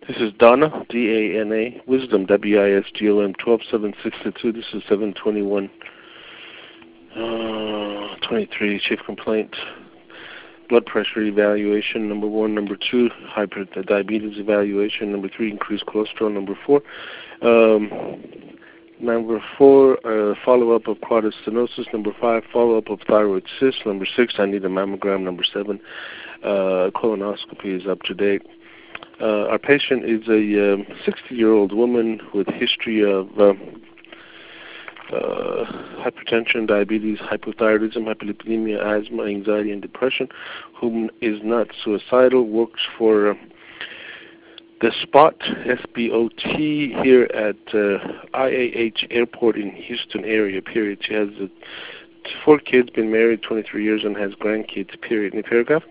This is Donna, D-A-N-A, Wisdom, W-I-S-D-O-M, 12762. This is 721. 23, chief complaint. Blood pressure evaluation, number 1. Number 2, diabetes evaluation. Number 3, increased cholesterol. Number 4, follow-up of carotid stenosis. Number 5, follow-up of thyroid cyst. Number 6, I need a mammogram. Number 7, colonoscopy is up to date. Our patient is a 60-year-old woman with history of hypertension, diabetes, hypothyroidism, hyperlipidemia, asthma, anxiety, and depression, whom is not suicidal, works for the SPOT, S-P-O-T, here at IAH Airport in Houston area, period. She has 4 kids, been married 23 years, and has grandkids, period. In the paragraph,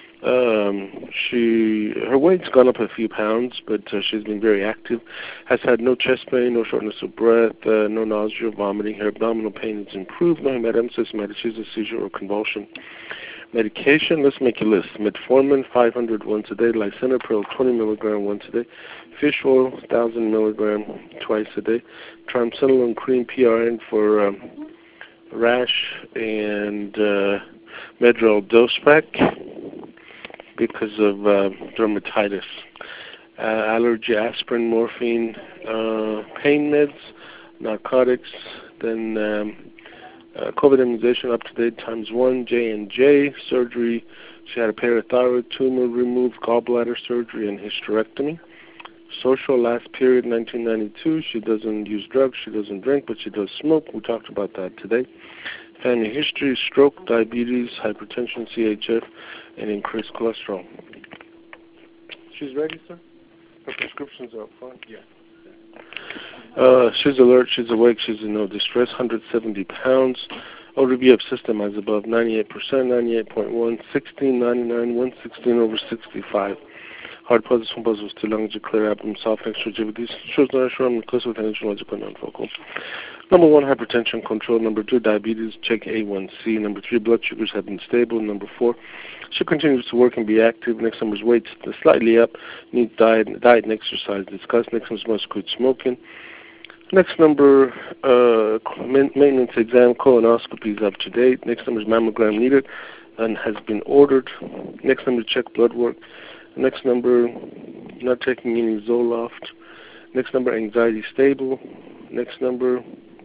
her weight's gone up a few pounds, but she's been very active. Has had no chest pain, no shortness of breath, no nausea, vomiting. Her abdominal pain is improved. No hematemesis, hematemesis, seizure, or convulsion. Medication, let's make a list. Metformin, 500 once a day. Lisinopril, 20 milligram once a day. Fish oil, 1,000 milligram twice a day. Triamcinolone cream, PRN for rash, and Medrol Dospac because of dermatitis. Allergy, aspirin, morphine, pain meds, narcotics, then COVID immunization up to date ×1, J&J, surgery. She had a parathyroid tumor removed, gallbladder surgery, and hysterectomy. Social, last period, 1992. She doesn't use drugs, she doesn't drink, but she does smoke. We talked about that today. Family history, stroke, diabetes, hypertension, CHF, and increased cholesterol. She's ready, sir? Her prescriptions are up front? Yeah. She's alert, she's awake, she's in no distress, 170 pounds. O-review of system as above, 98%, 98.1, 1699, 116 over 65. Hard puzzles from puzzles, too long to clear abdomen, soft extragivities, shows no assurance, close with energy, logical, non-focal. Number 1, hypertension control. Number 2, diabetes, check A1C. Number 3, blood sugars have been stable. Number 4, she continues to work and be active. Next number is weight slightly up, needs diet and exercise discussed. Next number is must quit smoking. Next number, maintenance exam, colonoscopy is up to date. Next number is mammogram needed and has been ordered. Next number, check blood work. Next number, not taking any Zoloft. Next number, anxiety stable. Next number,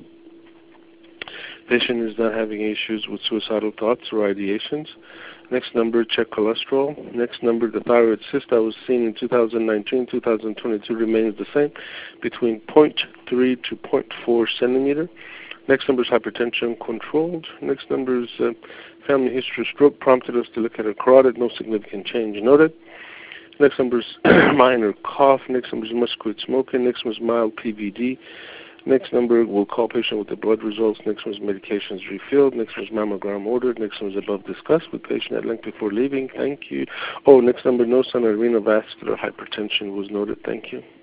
patient is not having issues with suicidal thoughts or ideations. Next number, check cholesterol. Next number, the thyroid cyst that was seen in 2019, 2022 remains the same, between 0.3 to 0.4 centimeter. Next number is hypertension controlled. Next number is family history of stroke, prompted us to look at a carotid, no significant change noted. Next number is minor cough. Next number is must quit smoking. Next one is mild PVD. Next number, we'll call patient with the blood results. Next one is medications refilled. Next one is mammogram ordered. Next one is above discussed with patient at length before leaving. Thank you. Oh, next number, no sign of renal vascular hypertension was noted. Thank you.